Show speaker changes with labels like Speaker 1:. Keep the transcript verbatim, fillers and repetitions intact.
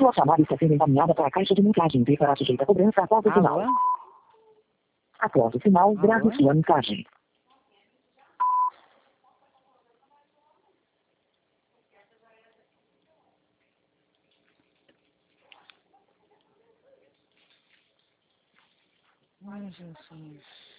Speaker 1: Sua chamada está sendo encaminhada para a caixa de mensagem e será sujeita a cobrança após o sinal.
Speaker 2: Alô?
Speaker 1: Após o sinal,
Speaker 2: Alô?
Speaker 1: grave sua mensagem.
Speaker 2: Ai, Jesus.